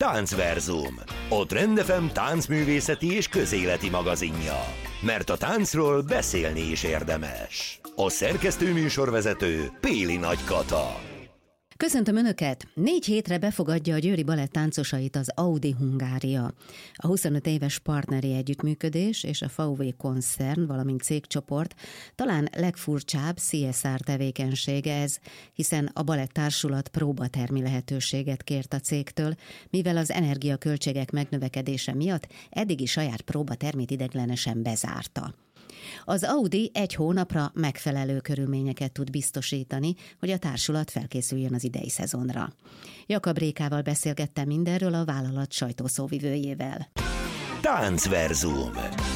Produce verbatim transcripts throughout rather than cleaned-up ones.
Táncverzum, a Trend ef em táncművészeti és közéleti magazinja. Mert a táncról beszélni is érdemes. A szerkesztő műsorvezető Péli Nagy Kata. Köszöntöm Önöket! Négy hétre befogadja a Győri Balett táncosait az Audi Hungária. A huszonöt éves partneri együttműködés és a ef á vé koncern, valamint cégcsoport talán legfurcsább cé es er tevékenysége ez, hiszen a balett társulat próbatermi lehetőséget kért a cégtől, mivel az energiaköltségek megnövekedése miatt eddigi saját próbatermét ideiglenesen bezárta. Az Audi egy hónapra megfelelő körülményeket tud biztosítani, hogy a társulat felkészüljön az idei szezonra. Jakab Rékával beszélgettem mindenről a vállalat sajtószóvivőjével. Táncverzum.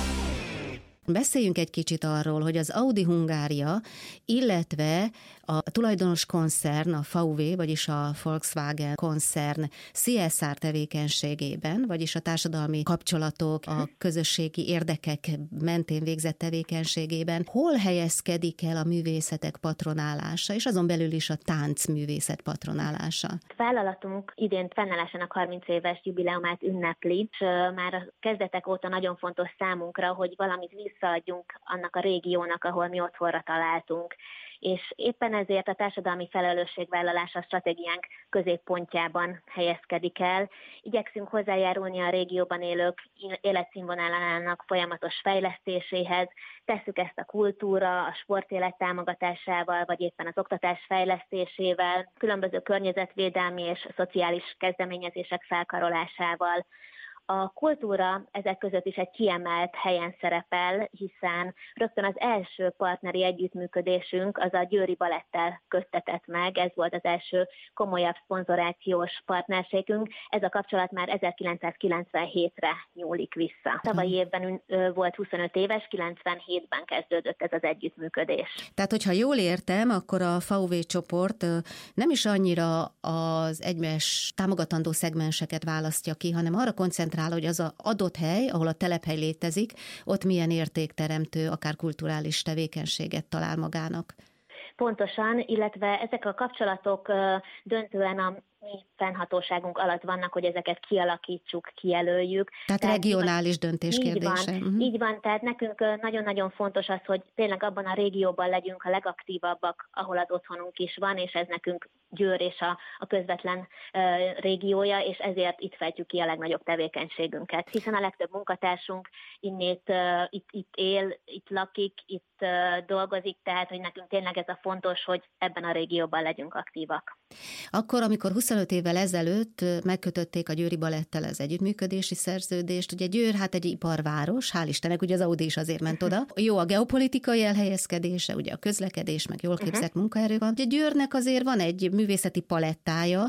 Beszéljünk egy kicsit arról, hogy az Audi Hungária, illetve a tulajdonos koncern, a ef á vé, vagyis a Volkswagen koncern cé es er tevékenységében, vagyis a társadalmi kapcsolatok, a közösségi érdekek mentén végzett tevékenységében, hol helyezkedik el a művészetek patronálása, és azon belül is a táncművészet patronálása? A vállalatunk idén fennállásának harminc éves jubileumát ünnepli, és már a kezdetek óta nagyon fontos számunkra, hogy valamit visszaadjunk annak a régiónak, ahol mi otthonra találtunk. És éppen ezért a társadalmi felelősségvállalás a stratégiánk középpontjában helyezkedik el. Igyekszünk hozzájárulni a régióban élők életszínvonalának folyamatos fejlesztéséhez, tesszük ezt a kultúra, a sportélet támogatásával, vagy éppen az oktatás fejlesztésével, különböző környezetvédelmi és szociális kezdeményezések felkarolásával. A kultúra ezek között is egy kiemelt helyen szerepel, hiszen rögtön az első partneri együttműködésünk az a Győri Balettel köttetett meg, ez volt az első komolyabb szponzorációs partnerségünk, ez a kapcsolat már ezerkilencszázkilencvenhétre nyúlik vissza. Tavalyi évben volt huszonöt éves, kilencvenhétben kezdődött ez az együttműködés. Tehát, hogyha jól értem, akkor a ef á vé csoport nem is annyira az egyes támogatandó szegmenseket választja ki, hanem arra koncentrál, hogy az az adott hely, ahol a telephely létezik, ott milyen értékteremtő, akár kulturális tevékenységet talál magának. Pontosan, illetve ezek a kapcsolatok döntően a mi fennhatóságunk alatt vannak, hogy ezeket kialakítsuk, kijelöljük. Tehát, tehát regionális döntés így kérdése. Van, uh-huh. Így van, tehát nekünk nagyon-nagyon fontos az, hogy tényleg abban a régióban legyünk a legaktívabbak, ahol az otthonunk is van, és ez nekünk Győr és a, a közvetlen uh, régiója, és ezért itt fejtjük ki a legnagyobb tevékenységünket. Hiszen a legtöbb munkatársunk innét uh, itt, itt él, itt lakik, itt uh, dolgozik, tehát hogy nekünk tényleg ez a fontos, hogy ebben a régióban legyünk aktívak. Akkor, amikor huszonöt évvel ezelőtt megkötötték a Győri Balettel az együttműködési szerződést, ugye Győr hát egy iparváros, hál' Istennek, ugye az Audi is azért ment oda. Jó a geopolitikai elhelyezkedése, ugye a közlekedés, meg jól képzett uh-huh. munkaerő van. Ugye Győrnek azért van egy művészeti palettája,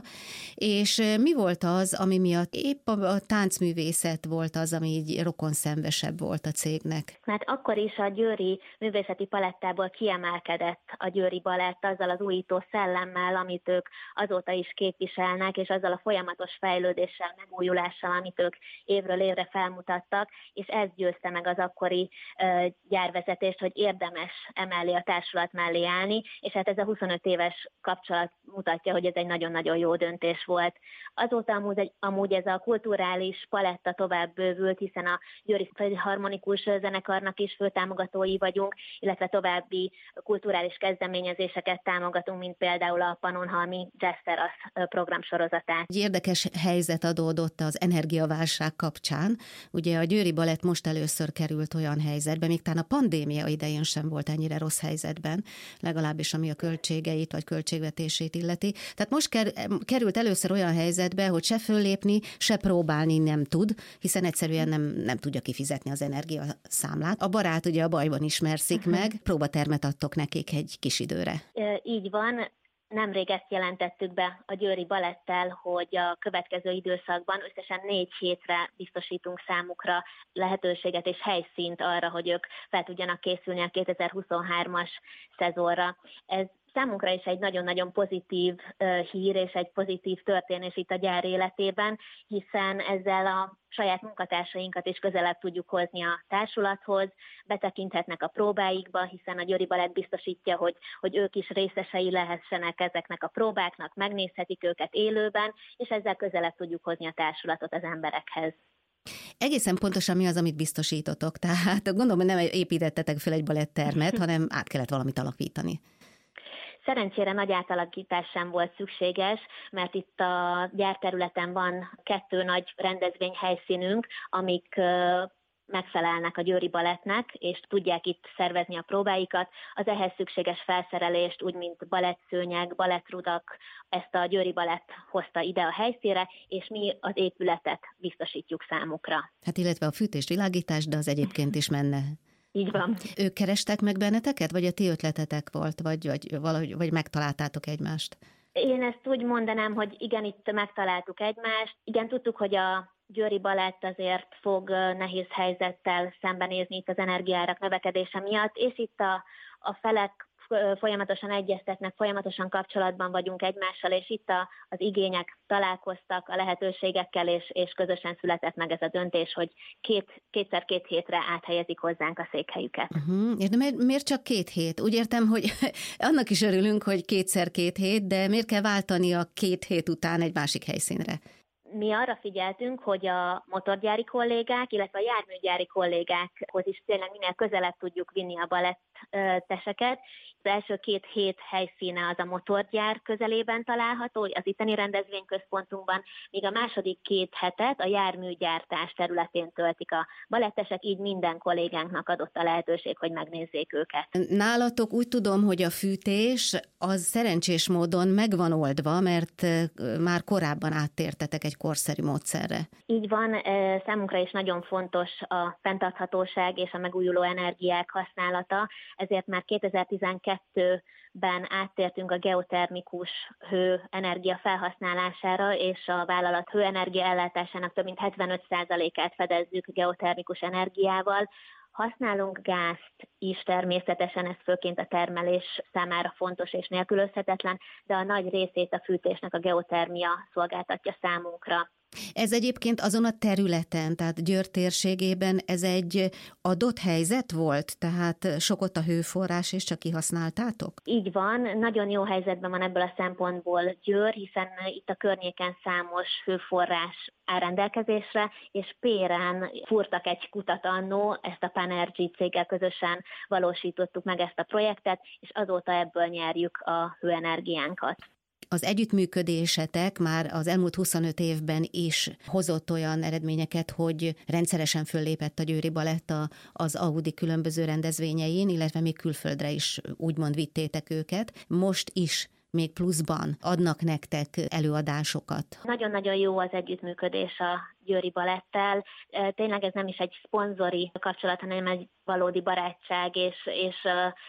és mi volt az, ami miatt épp a, a táncművészet volt az, ami így rokonszenvesebb volt a cégnek? Mert akkor is a győri művészeti palettából kiemelkedett a Győri Balett azzal az újító szellemmel, amit ők azóta is képviselnek, és azzal a folyamatos fejlődéssel, megújulással, amit ők évről évre felmutattak, és ez győzte meg az akkori uh, gyárvezetést, hogy érdemes emellé a társulat mellé állni, és hát ez a huszonöt éves kapcsolat mutatja, hogy ez egy nagyon-nagyon jó döntés volt. Azóta amúgy, amúgy ez a kulturális paletta tovább bővült, hiszen a Győri Harmonikus Zenekarnak is főtámogatói vagyunk, illetve további kulturális kezdeményezéseket támogatunk, mint például a Pannonhalmi Jazz Terasz programsorozatát. Egy érdekes helyzet adódott az energiaválság kapcsán. Ugye a Győri Balett most először került olyan helyzetbe, még talán a pandémia idején sem volt ennyire rossz helyzetben, legalábbis ami a költségeit vagy költségvetését illeti. Tehát most került először olyan helyzetbe, hogy se föllépni, se próbálni nem tud, hiszen egyszerűen nem, nem tudja kifizetni az energiaszámlát. A barát ugye a bajban ismerszik uh-huh. meg, próbatermet adtok nekik egy kis időre. E, így van. Nemrég ezt jelentettük be a Győri Balettel, hogy a következő időszakban összesen négy hétre biztosítunk számukra lehetőséget és helyszínt arra, hogy ők fel tudjanak készülni a kétezer-huszonhármas szezonra. Ez számunkra is egy nagyon-nagyon pozitív hír és egy pozitív történés itt a gyár életében, hiszen ezzel a saját munkatársainkat is közelebb tudjuk hozni a társulathoz, betekinthetnek a próbáikba, hiszen a Győri Balett biztosítja, hogy, hogy ők is részesei lehessenek ezeknek a próbáknak, megnézhetik őket élőben, és ezzel közelebb tudjuk hozni a társulatot az emberekhez. Egészen pontosan mi az, amit biztosítotok? Tehát gondolom, hogy nem építettetek fel egy balettermet, hanem át kellett valamit alakítani. Szerencsére nagy átalakítás sem volt szükséges, mert itt a gyárterületen van kettő nagy rendezvényhelyszínünk, amik megfelelnek a Győri Balettnek, és tudják itt szervezni a próbáikat. Az ehhez szükséges felszerelést, úgy mint balettszőnyeg, balettrudak, ezt a Győri Balett hozta ide a helyszínre, és mi az épületet biztosítjuk számukra. Hát illetve a fűtés, világítás, de az egyébként is menne. Így van. Ők kerestek meg benneteket, vagy a ti ötletetek volt, vagy, vagy, valahogy, vagy megtaláltátok egymást? Én ezt úgy mondanám, hogy igen, itt megtaláltuk egymást. Igen, tudtuk, hogy a Győri Balett azért fog nehéz helyzettel szembenézni itt az energiaárak növekedése miatt, és itt a, a felek folyamatosan egyeztetnek, folyamatosan kapcsolatban vagyunk egymással, és itt a, az igények találkoztak a lehetőségekkel, és, és közösen született meg ez a döntés, hogy két, kétszer két hétre áthelyezik hozzánk a székhelyüket. Uh-huh. De miért, miért csak két hét? Úgy értem, hogy annak is örülünk, hogy kétszer két hét, de miért kell váltani a két hét után egy másik helyszínre? Mi arra figyeltünk, hogy a motorgyári kollégák, illetve a járműgyári kollégákhoz is tényleg minél közelebb tudjuk vinni a baletteseket. Az első két hét helyszíne az a motorgyár közelében található, az itteni rendezvényközpontunkban, míg a második két hetet a járműgyártás területén töltik a balettesek, így minden kollégánknak adott a lehetőség, hogy megnézzék őket. Nálatok úgy tudom, hogy a fűtés az szerencsés módon megvan oldva, mert már korábban áttértetek egy korszerű módszerre. Így van, számunkra is nagyon fontos a fenntarthatóság és a megújuló energiák használata, ezért már kétezer-tizenkettőben áttértünk a geotermikus hőenergia felhasználására, és a vállalat hőenergia ellátásának több mint hetvenöt százalékát fedezzük geotermikus energiával. Használunk gázt is természetesen, ez főként a termelés számára fontos és nélkülözhetetlen, de a nagy részét a fűtésnek a geotermia szolgáltatja számunkra. Ez egyébként azon a területen, tehát Győr térségében ez egy adott helyzet volt, tehát sok ott a hőforrás, és csak kihasználtátok? Így van, nagyon jó helyzetben van ebből a szempontból Győr, hiszen itt a környéken számos hőforrás áll rendelkezésre, és Péren fúrtak egy kutat annó, ezt a Panergy céggel közösen valósítottuk meg ezt a projektet, és azóta ebből nyerjük a hőenergiánkat. Az együttműködésetek már az elmúlt huszonöt évben is hozott olyan eredményeket, hogy rendszeresen föllépett a Győri Balett az Audi különböző rendezvényein, illetve még külföldre is úgymond vittétek őket. Most is még pluszban adnak nektek előadásokat. Nagyon-nagyon jó az együttműködés a Győri Balettel. Tényleg ez nem is egy szponzori kapcsolat, hanem egy valódi barátság, és, és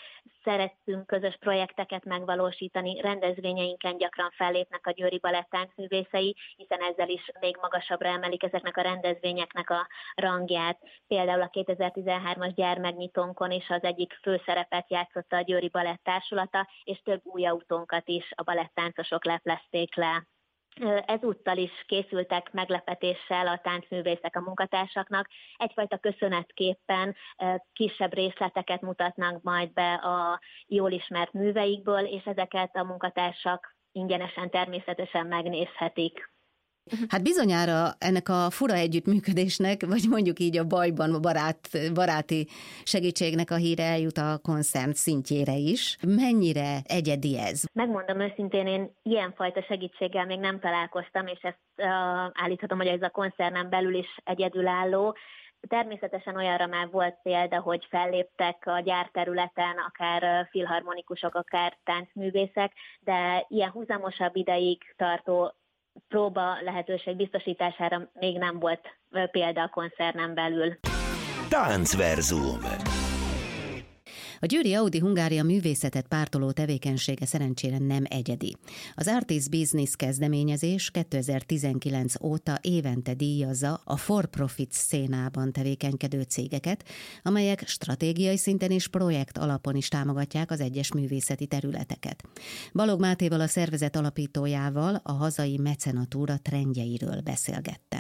szeretünk közös projekteket megvalósítani, rendezvényeinken gyakran fellépnek a Győri Balett táncművészei, hiszen ezzel is még magasabbra emelik ezeknek a rendezvényeknek a rangját. Például a kétezer-tizenhármas gyármegnyitónkon is az egyik főszerepet játszotta a Győri Balett társulata, és több új autónkat is a balettáncosok leplezték le. Ezúttal is készültek meglepetéssel a táncművészek a munkatársaknak. Egyfajta köszönetképpen kisebb részleteket mutatnak majd be a jól ismert műveikből, és ezeket a munkatársak ingyenesen természetesen megnézhetik. Hát bizonyára ennek a fura együttműködésnek, vagy mondjuk így a bajban a barát, baráti segítségnek a híre eljut a koncern szintjére is. Mennyire egyedi ez? Megmondom őszintén, én ilyenfajta segítséggel még nem találkoztam, és ezt uh, állíthatom, hogy ez a koncernen belül is egyedülálló. Természetesen olyanra már volt példa, hogy felléptek a gyárterületen, akár filharmonikusok, akár táncművészek, de ilyen húzamosabb ideig tartó próba lehetőség biztosítására még nem volt példa a koncernen belül. Táncverzum. A győri Audi Hungária művészetet pártoló tevékenysége szerencsére nem egyedi. Az Artist Business kezdeményezés kétezer-tizenkilenc óta évente díjazza a for-profit szcénában tevékenykedő cégeket, amelyek stratégiai szinten és projekt alapon is támogatják az egyes művészeti területeket. Balog Mátéval, a szervezet alapítójával, a hazai mecenatúra trendjeiről beszélgettem.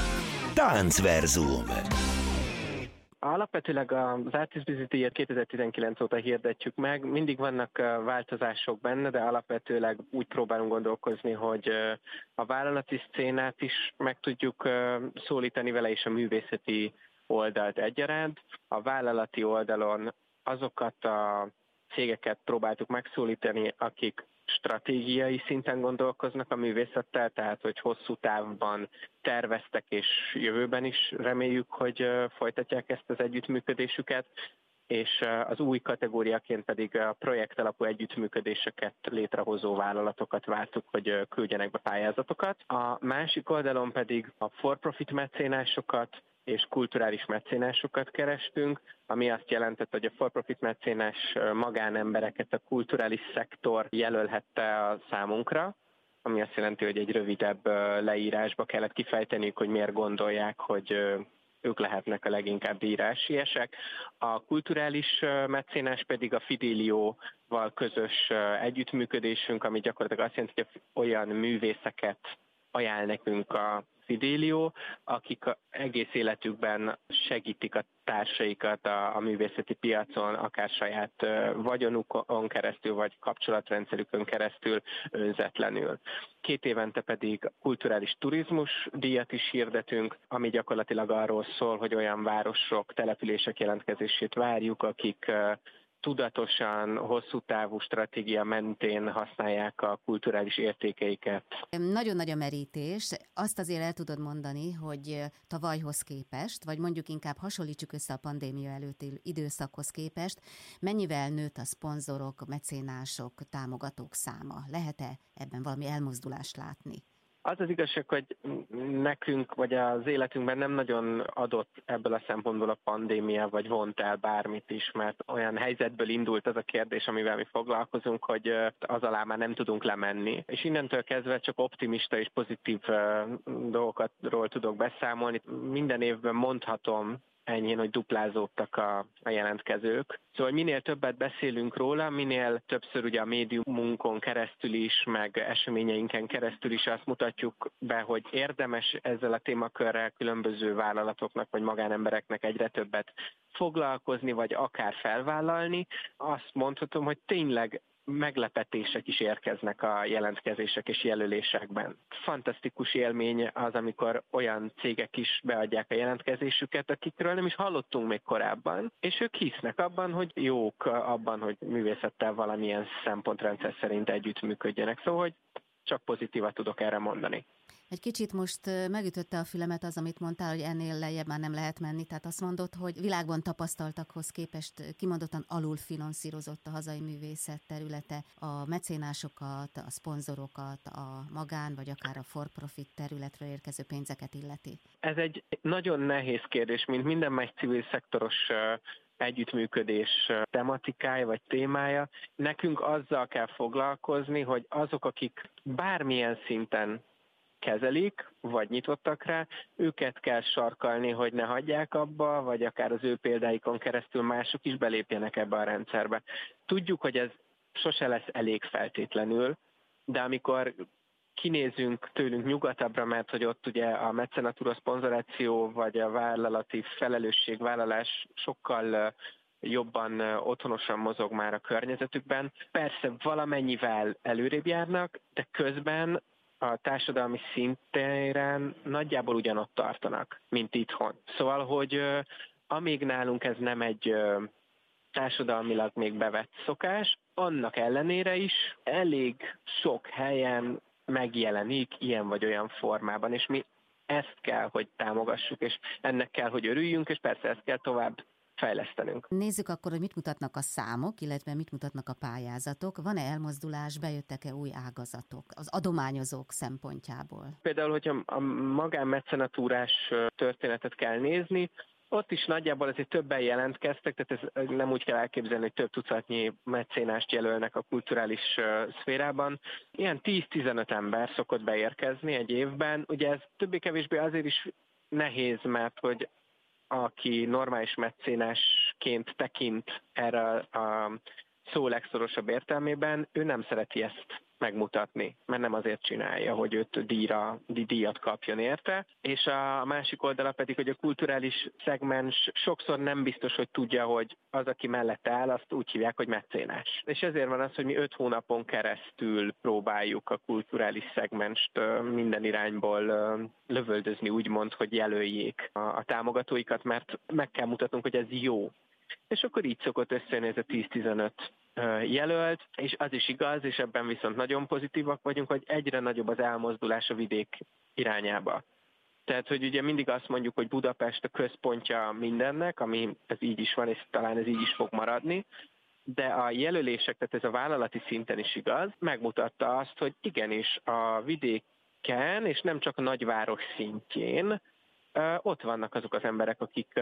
Táncverzum. Alapvetőleg az Artist Business díjat kétezer-tizenkilenc óta hirdetjük meg, mindig vannak változások benne, de alapvetőleg úgy próbálunk gondolkozni, hogy a vállalati szcénát is meg tudjuk szólítani vele, és a művészeti oldalt egyaránt. A vállalati oldalon azokat a cégeket próbáltuk megszólítani, akik stratégiai szinten gondolkoznak a művészettel, tehát hogy hosszú távban terveztek, és jövőben is reméljük, hogy folytatják ezt az együttműködésüket, és az új kategóriaként pedig a projektalapú együttműködéseket létrehozó vállalatokat vártuk, hogy küldjenek be pályázatokat. A másik oldalon pedig a for-profit mecénásokat és kulturális mecénásokat kerestünk, ami azt jelentett, hogy a for-profit mecénás magánembereket a kulturális szektor jelölhette a számunkra, ami azt jelenti, hogy egy rövidebb leírásba kellett kifejteniük, hogy miért gondolják, hogy ők lehetnek a leginkább díjrásiesek. A kulturális mecénás pedig a Fidelio-val közös együttműködésünk, ami gyakorlatilag azt jelenti, hogy olyan művészeket ajánl nekünk a Fidelio, akik egész életükben segítik a társaikat a, a művészeti piacon, akár saját vagyonukon keresztül, vagy kapcsolatrendszerükön keresztül önzetlenül. Két évente pedig kulturális turizmus díjat is hirdetünk, ami gyakorlatilag arról szól, hogy olyan városok, települések jelentkezését várjuk, akik tudatosan, hosszú távú stratégia mentén használják a kulturális értékeiket. Nagyon nagy a merítés. Azt azért el tudod mondani, hogy tavalyhoz képest, vagy mondjuk inkább hasonlítsuk össze a pandémia előtti időszakhoz képest, mennyivel nőtt a szponzorok, mecénások, támogatók száma? Lehet-e ebben valami elmozdulást látni? Az az igazság, hogy nekünk, vagy az életünkben nem nagyon adott ebből a szempontból a pandémia, vagy vont el bármit is, mert olyan helyzetből indult az a kérdés, amivel mi foglalkozunk, hogy az alá már nem tudunk lemenni. És innentől kezdve csak optimista és pozitív dolgokról tudok beszámolni. Minden évben mondhatom enyhén, hogy duplázódtak a, a jelentkezők. Szóval minél többet beszélünk róla, minél többször ugye a médiumunkon keresztül is, meg eseményeinken keresztül is azt mutatjuk be, hogy érdemes ezzel a témakörrel különböző vállalatoknak vagy magánembereknek egyre többet foglalkozni, vagy akár felvállalni. Azt mondhatom, hogy tényleg meglepetések is érkeznek a jelentkezések és jelölésekben. Fantasztikus élmény az, amikor olyan cégek is beadják a jelentkezésüket, akikről nem is hallottunk még korábban, és ők hisznek abban, hogy jók abban, hogy művészettel valamilyen szempontrendszer szerint együttműködjenek. Szóval, hogy csak pozitívat tudok erre mondani. Egy kicsit most megütötte a fülemet az, amit mondtál, hogy ennél lejjebb már nem lehet menni. Tehát azt mondod, hogy világban tapasztaltakhoz képest kimondottan alul finanszírozott a hazai művészet területe, a mecénásokat, a szponzorokat, a magán vagy akár a for-profit területről érkező pénzeket illeti. Ez egy nagyon nehéz kérdés, mint minden más civil szektoros együttműködés tematikája vagy témája. Nekünk azzal kell foglalkozni, hogy azok, akik bármilyen szinten kezelik, vagy nyitottak rá, őket kell sarkalni, hogy ne hagyják abba, vagy akár az ő példáikon keresztül mások is belépjenek ebbe a rendszerbe. Tudjuk, hogy ez sose lesz elég feltétlenül, de amikor kinézünk tőlünk nyugatabbra, mert hogy ott ugye a mecenatúra szponzoráció, vagy a vállalati felelősségvállalás sokkal jobban otthonosan mozog már a környezetükben. Persze valamennyivel előrébb járnak, de közben a társadalmi szintéren nagyjából ugyanott tartanak, mint itthon. Szóval, hogy amíg nálunk ez nem egy társadalmilag még bevett szokás, annak ellenére is elég sok helyen megjelenik ilyen vagy olyan formában, és mi ezt kell, hogy támogassuk, és ennek kell, hogy örüljünk, és persze ezt kell tovább fejlesztenünk. Nézzük akkor, hogy mit mutatnak a számok, illetve mit mutatnak a pályázatok. Van-e elmozdulás, bejöttek-e új ágazatok az adományozók szempontjából? Például, hogyha a magánmecenatúrás történetet kell nézni, Ott is nagyjából azért többen jelentkeztek, tehát ez nem úgy kell elképzelni, hogy több tucatnyi mecénást jelölnek a kulturális szférában. Ilyen tíz-tizenöt ember szokott beérkezni egy évben. Ugye ez többé-kevésbé azért is nehéz, mert hogy aki normális mecénásként tekint erre a szó legszorosabb értelmében, ő nem szereti ezt megmutatni, mert nem azért csinálja, hogy őt díjra, díjat kapjon érte, és a másik oldala pedig, hogy a kulturális szegmens sokszor nem biztos, hogy tudja, hogy az, aki mellette áll, azt úgy hívják, hogy mecénás. És ezért van az, hogy mi öt hónapon keresztül próbáljuk a kulturális szegmenst minden irányból lövöldözni, úgymond, hogy jelöljék a, a támogatóikat, mert meg kell mutatnunk, hogy ez jó. És akkor így szokott összejönni ez a tíz-tizenöt jelölt, és az is igaz, és ebben viszont nagyon pozitívak vagyunk, hogy egyre nagyobb az elmozdulás a vidék irányába. Tehát, hogy ugye mindig azt mondjuk, hogy Budapest a központja mindennek, ami ez így is van, és talán ez így is fog maradni, de a jelölések, tehát ez a vállalati szinten is igaz, megmutatta azt, hogy igenis a vidéken, és nem csak a nagyváros szintjén, ott vannak azok az emberek, akik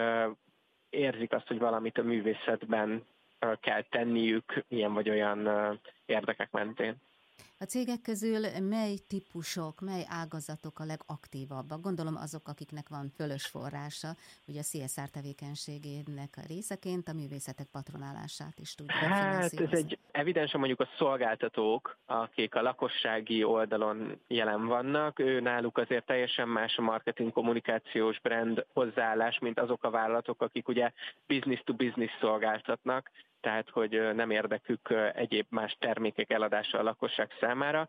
érzik azt, hogy valamit a művészetben kell tenniük ilyen vagy olyan érdekek mentén. A cégek közül mely típusok, mely ágazatok a legaktívabbak? Gondolom azok, akiknek van fölös forrása, ugye a cé es er tevékenységének a részeként a művészetek patronálását is tudják finanszírozni. Hát ez egy evidensen mondjuk a szolgáltatók, akik a lakossági oldalon jelen vannak, ő náluk azért teljesen más a marketing, kommunikációs brand hozzáállás, mint azok a vállalatok, akik ugye business to business szolgáltatnak, tehát hogy nem érdekük egyéb más termékek eladása a lakosság számára,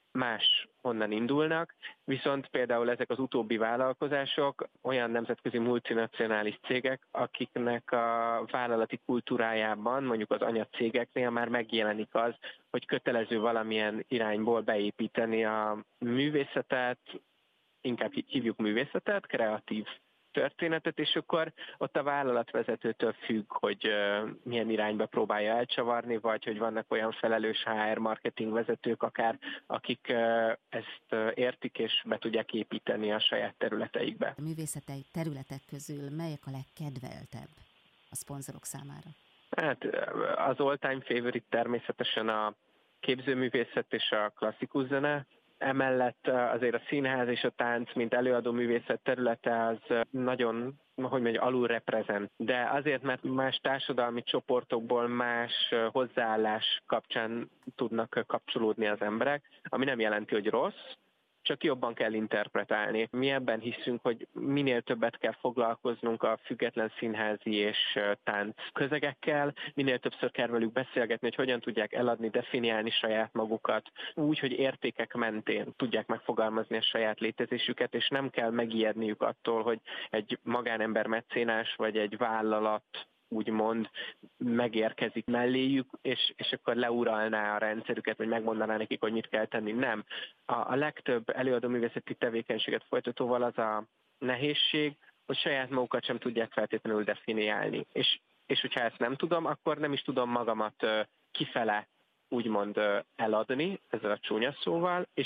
más onnan indulnak, viszont például ezek az utóbbi vállalkozások olyan nemzetközi multinacionális cégek, akiknek a vállalati kultúrájában, mondjuk az anyacégeknél már megjelenik az, hogy kötelező valamilyen irányból beépíteni a művészetet, inkább hívjuk művészetet, kreatív történetet, és akkor ott a vállalatvezetőtől függ, hogy uh, milyen irányba próbálja elcsavarni, vagy hogy vannak olyan felelős há er marketing vezetők akár, akik uh, ezt uh, értik és be tudják építeni a saját területeikbe. A művészeti területek közül melyek a legkedveltebb a szponzorok számára? Hát az all-time favorite természetesen a képzőművészet és a klasszikus zene. Emellett azért a színház és a tánc, mint előadó művészet területe az nagyon, hogy mondjam, alul reprezent. De azért, mert más társadalmi csoportokból más hozzáállás kapcsán tudnak kapcsolódni az emberek, ami nem jelenti, hogy rossz, csak jobban kell interpretálni. Mi ebben hiszünk, hogy minél többet kell foglalkoznunk a független színházi és tánc közegekkel, minél többször kell velük beszélgetni, hogy hogyan tudják eladni, definiálni saját magukat, úgy, hogy értékek mentén tudják megfogalmazni a saját létezésüket, és nem kell megijedniük attól, hogy egy magánember mecénás vagy egy vállalat úgymond megérkezik melléjük, és, és akkor leuralná a rendszerüket, vagy megmondaná nekik, hogy mit kell tenni. Nem. A, a legtöbb előadó művészeti tevékenységet folytatóval az a nehézség, hogy saját magukat sem tudják feltétlenül definiálni. És, és hogyha ezt nem tudom, akkor nem is tudom magamat kifele úgymond eladni, ezzel a csúnya szóval, és